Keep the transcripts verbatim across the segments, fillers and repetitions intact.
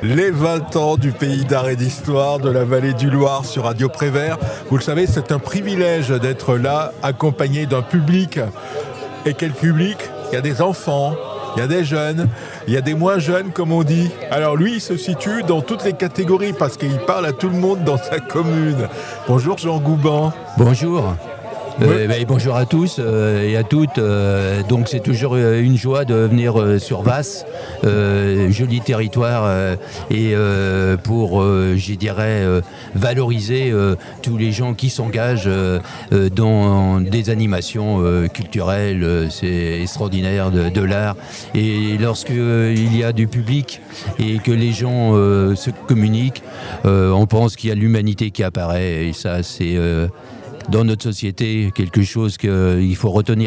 les vingt ans du pays d'art et d'histoire de la vallée du Loir sur Radio Prévert. Vous le savez, c'est un privilège d'être là, accompagné d'un public. Et quel public ? Il y a des enfants, il y a des jeunes, il y a des moins jeunes, comme on dit. Alors lui, il se situe dans toutes les catégories parce qu'il parle à tout le monde dans sa commune. Bonjour Jean Gouban. Bonjour. Ouais. Euh, bah, bonjour à tous euh, et à toutes. Euh, donc c'est toujours euh, une joie de venir euh, sur Vasse, euh, joli territoire, euh, et euh, pour, euh, je dirais, euh, valoriser euh, tous les gens qui s'engagent euh, euh, dans des animations euh, culturelles. Euh, c'est extraordinaire de, de l'art. Et lorsque euh, il y a du public et que les gens euh, se communiquent, euh, on pense qu'il y a l'humanité qui apparaît. Et ça, c'est euh, dans notre société, quelque chose qu'il faut retenir.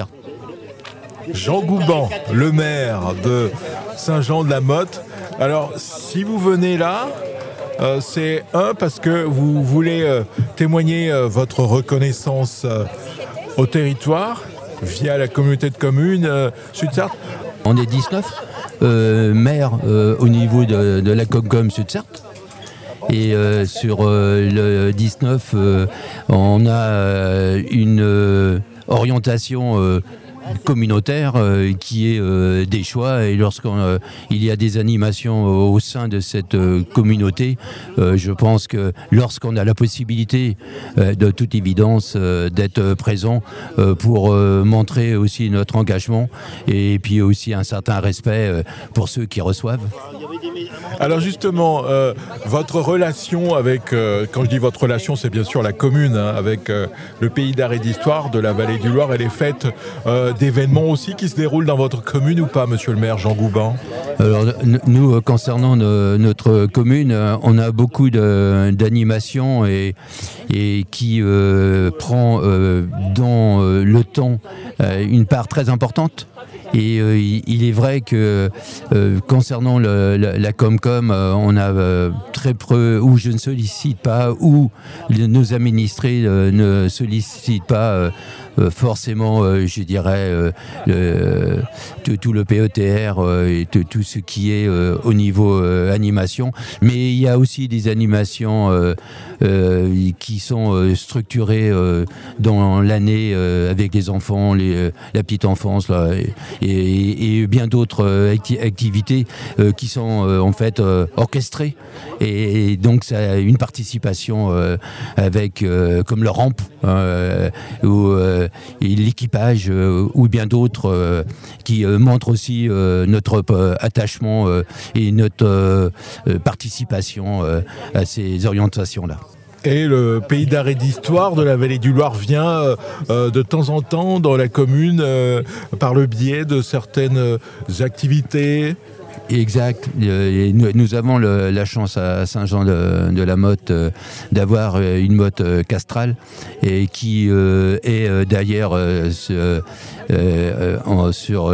Jean Gouban, le maire de Saint-Jean-de-la-Motte. Alors, si vous venez là, euh, c'est un, parce que vous voulez euh, témoigner euh, votre reconnaissance euh, au territoire via la communauté de communes euh, Sud-Sarthe. On est dix-neuf euh, maires euh, au niveau de, de la Comcom Sud-Sarthe. Et euh, sur euh, le dix-neuf, euh, on a euh, une euh, orientation euh, communautaire euh, qui est euh, des choix. Et lorsqu'il euh, y a des animations euh, au sein de cette euh, communauté, euh, je pense que lorsqu'on a la possibilité, euh, de toute évidence, euh, d'être présent euh, pour euh, montrer aussi notre engagement et puis aussi un certain respect euh, pour ceux qui reçoivent. Alors justement, euh, votre relation avec, euh, quand je dis votre relation, c'est bien sûr la commune, hein, avec euh, le pays d'art et d'histoire de la vallée du Loir, elle est faite euh, d'événements aussi qui se déroulent dans votre commune ou pas, monsieur le maire Jean Gouban ? Alors, nous, concernant no, notre commune, on a beaucoup de, d'animations et, et qui euh, prend euh, dans euh, le temps euh, une part très importante. Et euh, il est vrai que euh, concernant le, la, la Comcom, euh, on a euh, très peu, ou je ne sollicite pas, ou les, nos administrés euh, ne sollicitent pas euh, euh, forcément, euh, je dirais, euh, le, tout, tout le P E T R euh, et tout, tout ce qui est euh, au niveau euh, animation. Mais il y a aussi des animations euh, euh, qui sont euh, structurées euh, dans l'année euh, avec les enfants, les, euh, la petite enfance, là, et, Et, et bien d'autres euh, acti- activités euh, qui sont euh, en fait euh, orchestrées et, et donc ça a une participation euh, avec euh, comme le rampe euh, ou euh, et l'équipage euh, ou bien d'autres euh, qui euh, montrent aussi euh, notre euh, attachement euh, et notre euh, participation euh, à ces orientations-là. Et le pays d'art et d'histoire de la vallée du Loir vient euh, de temps en temps dans la commune euh, par le biais de certaines activités. Exact. Et nous, nous avons le, la chance à Saint-Jean-de-la-Motte euh, d'avoir une motte euh, castrale et qui euh, est euh, d'ailleurs euh, ce, euh, en, sur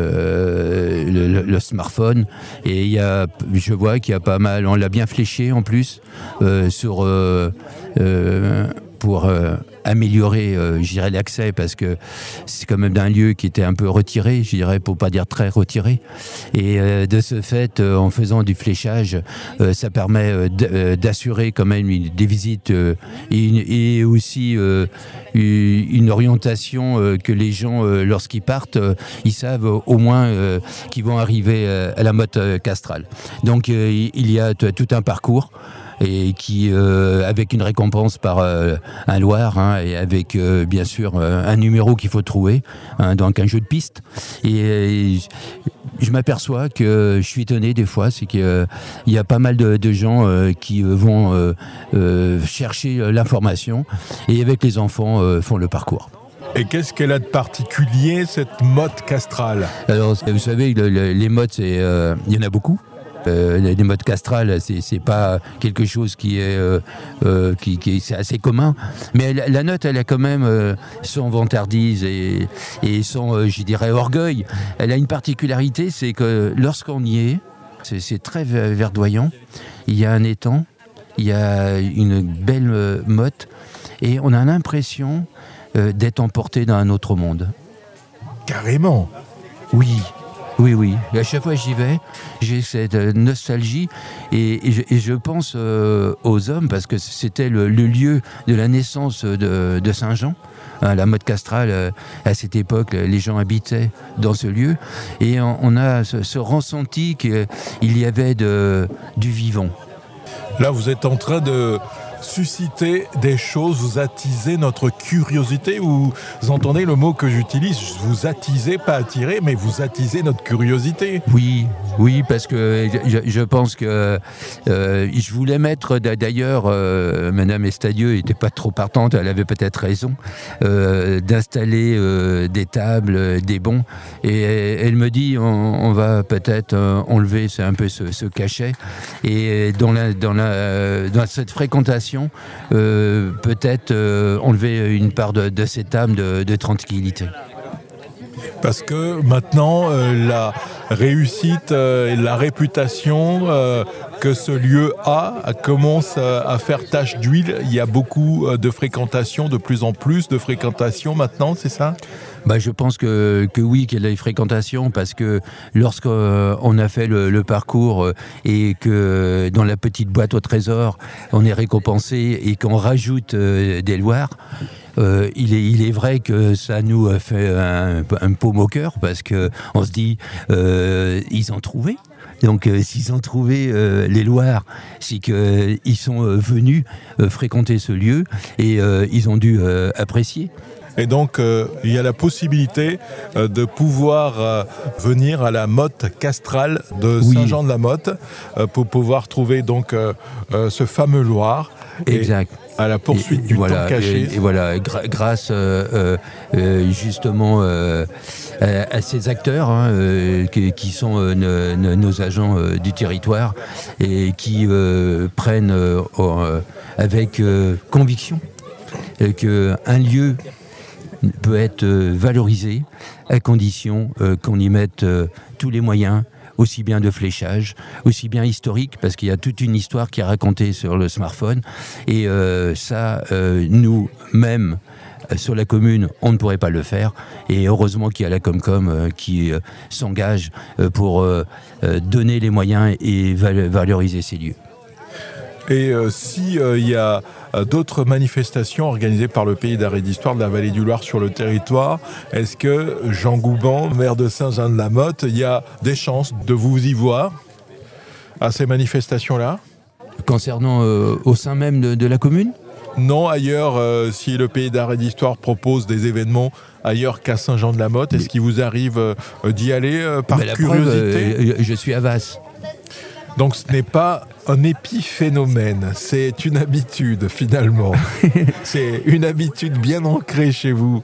euh, le, le, le smartphone. Et il y a, je vois qu'il y a pas mal. On l'a bien fléché en plus euh, sur euh, euh, pour euh, améliorer, euh, je dirais, l'accès, parce que c'est quand même d'un lieu qui était un peu retiré, je dirais, pour pas dire très retiré. Et euh, de ce fait, euh, en faisant du fléchage, euh, ça permet euh, d- euh, d'assurer quand même une, des visites euh, et, une, et aussi euh, une orientation euh, que les gens, euh, lorsqu'ils partent, euh, ils savent euh, au moins euh, qu'ils vont arriver euh, à la motte euh, castrale. Donc euh, il y a t- tout un parcours et qui, euh, avec une récompense par euh, un Loir, hein, et avec euh, bien sûr euh, un numéro qu'il faut trouver, hein, donc un jeu de piste. Et, et je m'aperçois que je suis étonné des fois, c'est qu'il euh, y a pas mal de, de gens euh, qui euh, vont euh, euh, chercher l'information et avec les enfants euh, font le parcours. Et qu'est-ce qu'elle a de particulier, cette motte castrale ? Alors, vous savez, le, le, les mottes, c'est, euh, il y en a beaucoup. Euh, les mottes castrales, c'est, c'est pas quelque chose qui est, euh, euh, qui, qui c'est assez commun. Mais la, la note, elle a quand même euh, son vantardise et, et son, euh, je dirais, orgueil. Elle a une particularité, c'est que lorsqu'on y est, c'est, c'est très verdoyant. Il y a un étang, il y a une belle euh, motte, et on a l'impression euh, d'être emporté dans un autre monde. Carrément. Oui. Oui, oui. À chaque fois que j'y vais, j'ai cette nostalgie et, et, je, et je pense euh, aux hommes parce que c'était le, le lieu de la naissance de, de Saint-Jean. Hein, la motte castrale, euh, à cette époque, les gens habitaient dans ce lieu et on, on a ce, ce ressenti qu'il y avait de, du vivant. Là, vous êtes en train de susciter des choses, vous attisez notre curiosité, vous entendez le mot que j'utilise, vous attisez, pas attirer, mais vous attisez notre curiosité. Oui, oui, parce que je, je pense que euh, je voulais mettre, d'ailleurs, euh, Madame Estadieux n'était pas trop partante, elle avait peut-être raison, euh, d'installer euh, des tables, des bancs, et elle me dit, on, on va peut-être euh, enlever, c'est un peu ce, ce cachet, et dans, la, dans, la, dans cette fréquentation, Euh, peut-être euh, enlever une part de, de cette âme de, de tranquillité. Parce que maintenant, euh, la réussite euh, et la réputation euh, que ce lieu a commence à, à faire tache d'huile. Il y a beaucoup euh, de fréquentation, de plus en plus de fréquentation maintenant, c'est ça ? Bah, je pense que, que oui, qu'il y a des fréquentations parce que lorsqu'on euh, a fait le, le parcours euh, et que dans la petite boîte au trésor, on est récompensé et qu'on rajoute euh, des loirs, euh, il, est, il est vrai que ça nous fait un, un paume au cœur parce qu'on se dit, euh, ils ont trouvé. Donc euh, s'ils ont trouvé euh, les Loirs, c'est qu'ils euh, sont euh, venus euh, fréquenter ce lieu et euh, ils ont dû euh, apprécier. Et donc, euh, il y a la possibilité euh, de pouvoir euh, venir à la motte castrale de Oui. Saint-Jean-de-la-Motte euh, pour pouvoir trouver donc euh, euh, ce fameux Loir. Exact. À la poursuite et, du voilà, temps caché. Et, et voilà, gra- grâce euh, euh, justement euh, à, à ces acteurs hein, euh, qui, qui sont euh, ne, ne, nos agents euh, du territoire et qui euh, prennent euh, euh, avec euh, conviction euh, qu'un lieu peut être euh, valorisé à condition euh, qu'on y mette euh, tous les moyens, aussi bien de fléchage, aussi bien historique, parce qu'il y a toute une histoire qui est racontée sur le smartphone. Et euh, ça, euh, nous-mêmes, euh, sur la commune, on ne pourrait pas le faire. Et heureusement qu'il y a la Comcom euh, qui euh, s'engage euh, pour euh, euh, donner les moyens et val- valoriser ces lieux. Et euh, si euh, il y a euh, d'autres manifestations organisées par le Pays d'art et d'histoire de la Vallée du Loir sur le territoire, est-ce que Jean Gouban, maire de Saint-Jean-de-la-Motte, il y a des chances de vous y voir à ces manifestations-là ? Concernant euh, au sein même de, de la commune ? Non, ailleurs, euh, si le Pays d'art et d'histoire propose des événements ailleurs qu'à Saint-Jean-de-la-Motte, est-ce qu'il vous arrive euh, d'y aller euh, par Mais la curiosité ? preuve, euh, je suis à Vasse. Donc ce n'est pas un épiphénomène, c'est une habitude finalement. C'est une habitude bien ancrée chez vous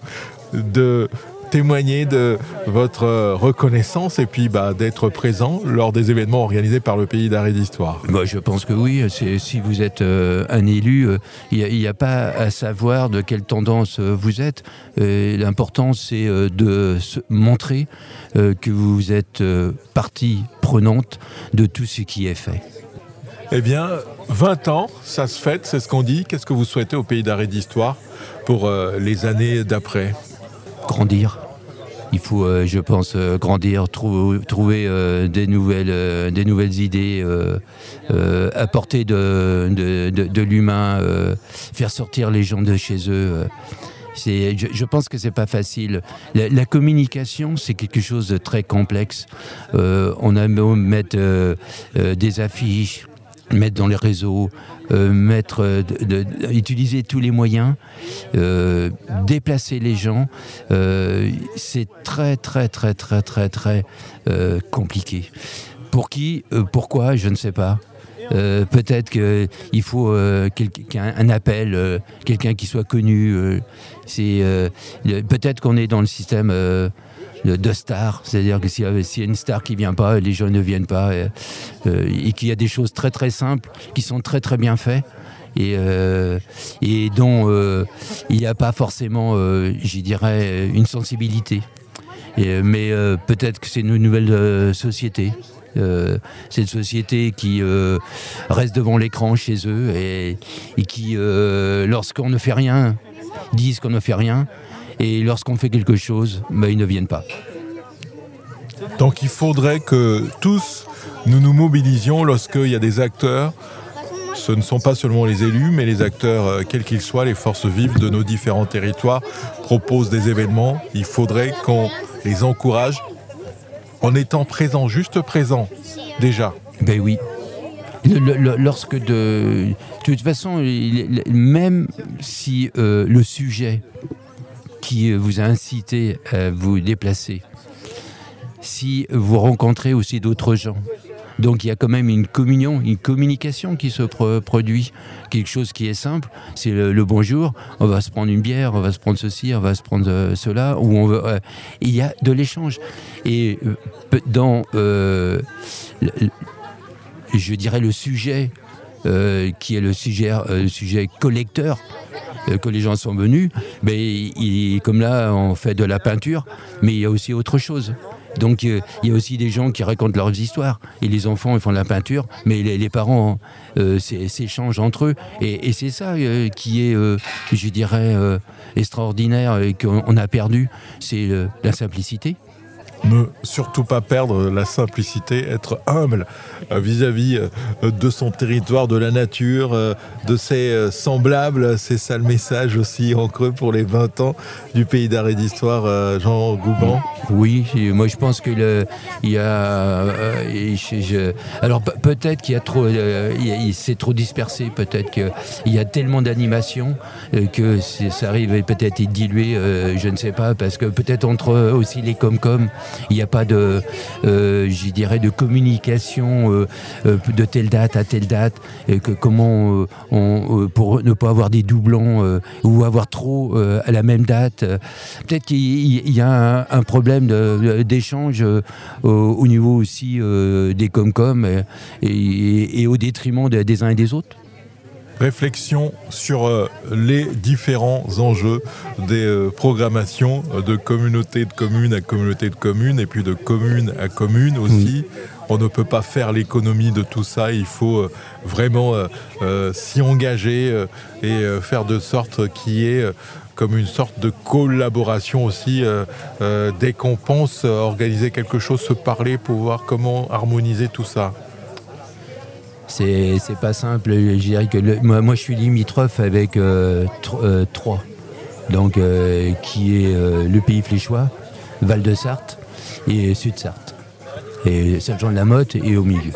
de témoigner de votre reconnaissance et puis bah, d'être présent lors des événements organisés par le Pays d'art et d'histoire. Bah, je pense que oui, c'est, si vous êtes euh, un élu, il euh, n'y a, a pas à savoir de quelle tendance euh, vous êtes. Euh, l'important c'est euh, de se montrer euh, que vous êtes euh, partie prenante de tout ce qui est fait. Eh bien, vingt ans, ça se fête, c'est ce qu'on dit. Qu'est-ce que vous souhaitez au Pays d'art et d'histoire pour euh, les années d'après ? Grandir. Il faut, euh, je pense, euh, grandir, trou- trouver euh, des, nouvelles, euh, des nouvelles idées, euh, euh, apporter de, de, de, de l'humain, euh, faire sortir les gens de chez eux. Euh. C'est, je, je pense que c'est pas facile. La, la communication, c'est quelque chose de très complexe. Euh, on a beau mettre euh, euh, des affiches, mettre dans les réseaux, euh, mettre, euh, de, de, utiliser tous les moyens, euh, déplacer les gens, euh, c'est très très très très très très euh, compliqué. Pour qui, euh, pourquoi, je ne sais pas. Euh, peut-être qu'il faut euh, quelqu'un, un appel, euh, quelqu'un qui soit connu. Euh, c'est, euh, peut-être qu'on est dans le système euh, de, de stars, c'est-à-dire que s'il y, a, s'il y a une star qui ne vient pas, les gens ne viennent pas, et, euh, et qu'il y a des choses très très simples qui sont très très bien faites. Et, euh, et dont euh, il n'y a pas forcément, euh, j'y dirais, une sensibilité. Et, mais euh, peut-être que c'est une nouvelle euh, société. Euh, c'est une société qui euh, reste devant l'écran chez eux et, et qui, euh, lorsqu'on ne fait rien, disent qu'on ne fait rien, et lorsqu'on fait quelque chose, ben, ils ne viennent pas. Donc il faudrait que tous nous nous mobilisions lorsqu'il y a des acteurs. Ce ne sont pas seulement les élus, mais les acteurs, quels qu'ils soient, les forces vives de nos différents territoires, proposent des événements. Il faudrait qu'on les encourage en étant présents, juste présents, déjà. Ben oui. Le, le, lorsque de, de toute façon, même si euh, le sujet qui vous a incité à vous déplacer, si vous rencontrez aussi d'autres gens, donc il y a quand même une communion, une communication qui se pro- produit, quelque chose qui est simple, c'est le, le bonjour, on va se prendre une bière, on va se prendre ceci, on va se prendre euh, cela, ou on veut, euh, il y a de l'échange. Et euh, dans, euh, le, je dirais, le sujet, euh, qui est le sujet, euh, le sujet collecteur, euh, que les gens sont venus, ben, il, comme là on fait de la peinture, mais il y a aussi autre chose. Donc euh, il y a aussi des gens qui racontent leurs histoires, et les enfants ils font de la peinture, mais les, les parents euh, s'échangent entre eux, et, et c'est ça euh, qui est, euh, je dirais, euh, extraordinaire, et qu'on a perdu, c'est euh, la simplicité. Ne surtout pas perdre la simplicité, être humble vis-à-vis de son territoire, de la nature, de ses semblables. C'est ça le message aussi en creux pour les vingt ans du Pays d'Art et d'Histoire, Jean Gouban. Oui, moi je pense que le, il y a, euh, je, je, alors pe- peut-être qu'il y a trop, euh, il, il s'est trop dispersé, peut-être qu'il y a tellement d'animations euh, que ça arrive peut-être être dilué, euh, je ne sais pas, parce que peut-être entre aussi les com-com, il n'y a pas de, euh, je dirais, de communication euh, de telle date à telle date, et que comment euh, on, euh, pour ne pas avoir des doublons euh, ou avoir trop euh, à la même date, euh, peut-être qu'il y, y a un, un problème De, d'échange euh, au, au niveau aussi euh, des com-com et, et, et au détriment de, des uns et des autres. Réflexion sur euh, les différents enjeux des euh, programmations de communauté de communes à communauté de communes et puis de commune à commune aussi. Oui. On ne peut pas faire l'économie de tout ça, il faut euh, vraiment euh, euh, s'y engager euh, et euh, faire de sorte qu'il y ait euh, comme une sorte de collaboration aussi, euh, euh, dès qu'on pense euh, organiser quelque chose, se parler pour voir comment harmoniser tout ça. C'est, c'est pas simple, je dirais que le, moi, moi je suis limitrophe avec euh, Troyes, donc euh, qui est euh, le pays fléchois, Val-de-Sarthe et Sud-Sarthe, et Saint-Jean-de-la-Motte est au milieu.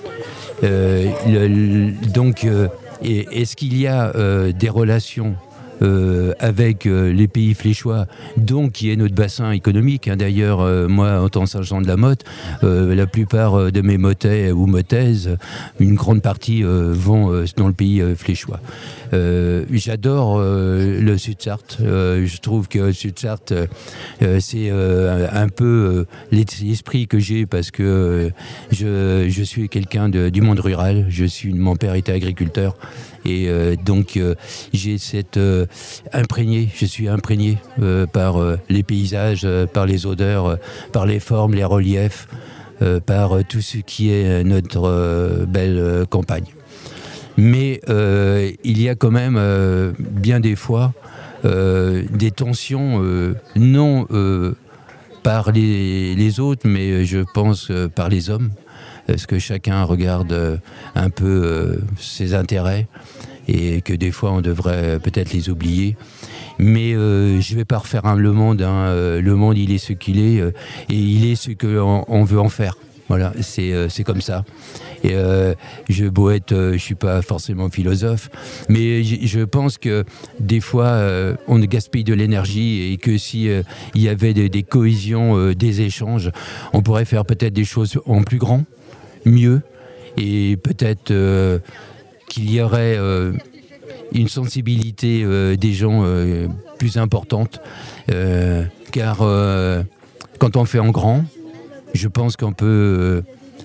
Euh, le, le, donc, euh, et, est-ce qu'il y a euh, des relations Euh, avec euh, les pays fléchois, donc qui est notre bassin économique, hein. D'ailleurs, euh, moi, en tant que Saint-Jean-de-la-Motte, euh, la plupart euh, de mes motais ou motaises, une grande partie euh, vont euh, dans le pays euh, fléchois. Euh, j'adore euh, le Sud-Sarthe. Euh, je trouve que le Sud-Sarthe, euh, c'est euh, un peu euh, l'esprit que j'ai, parce que euh, je, je suis quelqu'un de, du monde rural. Je suis, mon père était agriculteur. Et euh, donc euh, j'ai cette euh, imprégné, je suis imprégné euh, par euh, les paysages, euh, par les odeurs, euh, par les formes, les reliefs, euh, par euh, tout ce qui est notre euh, belle euh, campagne. Mais euh, il y a quand même euh, bien des fois euh, des tensions, euh, non euh, par les, les autres, mais je pense euh, par les hommes. Est-ce que chacun regarde euh, un peu euh, ses intérêts, et que des fois on devrait peut-être les oublier. Mais euh, je ne vais pas refaire un, le monde. Hein. Euh, le monde, il est ce qu'il est, euh, et il est ce qu'on on veut en faire. Voilà, c'est, euh, c'est comme ça. Et euh, je beau être, euh, je suis pas forcément philosophe, mais je, je pense que des fois euh, on gaspille de l'énergie, et que si euh, il y avait des, des cohésions, euh, des échanges, on pourrait faire peut-être des choses en plus grand, mieux, et peut-être euh, qu'il y aurait euh, une sensibilité euh, des gens euh, plus importante, euh, car euh, quand on fait en grand, je pense qu'on peut euh,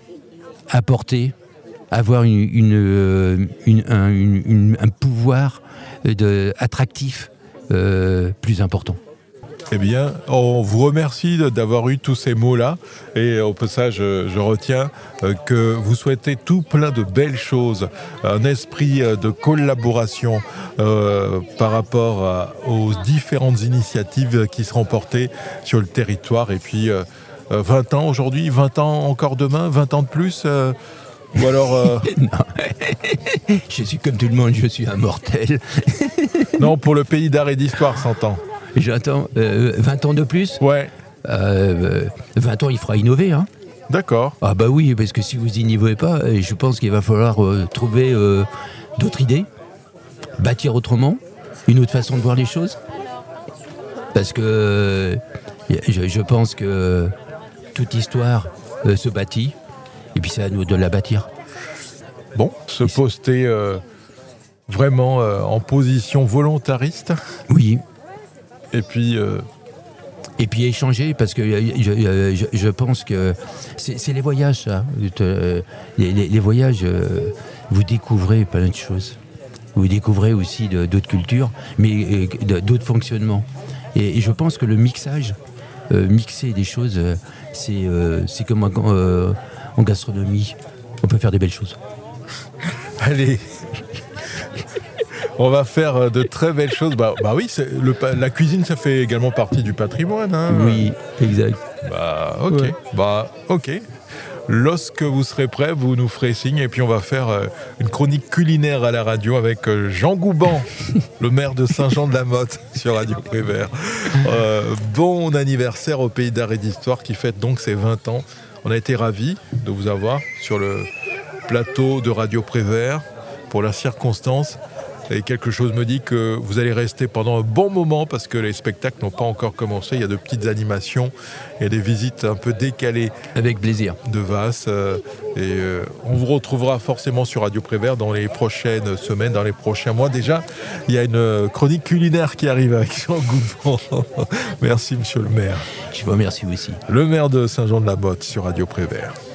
apporter, avoir une, une, une, un, une, un pouvoir de, attractif euh, plus important. Eh bien, on vous remercie d'avoir eu tous ces mots-là. Et au passage, je, je retiens que vous souhaitez tout plein de belles choses, un esprit de collaboration euh, par rapport à, aux différentes initiatives qui seront portées sur le territoire. Et puis, euh, euh, vingt ans aujourd'hui, vingt ans encore demain, vingt ans de plus euh, ou alors... Euh... Non. Je suis comme tout le monde, je suis un mortel. Non, pour le pays d'art et d'histoire, cent ans. J'attends euh, vingt ans de plus. Ouais. Euh, vingt ans, il fera innover, hein. D'accord. Ah bah oui, parce que si vous innovez pas, je pense qu'il va falloir euh, trouver euh, d'autres idées, bâtir autrement, une autre façon de voir les choses. Parce que euh, je, je pense que toute histoire euh, se bâtit, et puis c'est à nous de la bâtir. Bon, se poster euh, vraiment euh, en position volontariste. Oui. Et puis... Euh... Et puis échanger, parce que je, je, je pense que c'est, c'est les voyages, ça. Les, les, les voyages, vous découvrez plein de choses. Vous découvrez aussi de, d'autres cultures, mais de, d'autres fonctionnements. Et, et je pense que le mixage, euh, mixer des choses, c'est, euh, c'est comme en, euh, en gastronomie. On peut faire des belles choses. Allez. On va faire de très belles choses. Bah, bah oui, c'est le, la cuisine, ça fait également partie du patrimoine. Hein. Oui, exact. Bah ok. Ouais. Bah ok. Lorsque vous serez prêts, vous nous ferez signe et puis on va faire euh, une chronique culinaire à la radio avec euh, Jean Gouban, le maire de Saint-Jean-de-la-Motte sur Radio Prévert. Euh, bon anniversaire au Pays d'Art et d'Histoire qui fête donc ses vingt ans. On a été ravis de vous avoir sur le plateau de Radio Prévert pour la circonstance. Et quelque chose me dit que vous allez rester pendant un bon moment parce que les spectacles n'ont pas encore commencé. Il y a de petites animations, il y a des visites un peu décalées. Avec plaisir. De Vasse. Euh, et euh, on vous retrouvera forcément sur Radio Prévert dans les prochaines semaines, dans les prochains mois. Déjà, il y a une chronique culinaire qui arrive avec Jean Gouban. Merci, monsieur le maire. Je vous remercie aussi. Le maire de Saint-Jean-de-la-Motte sur Radio Prévert.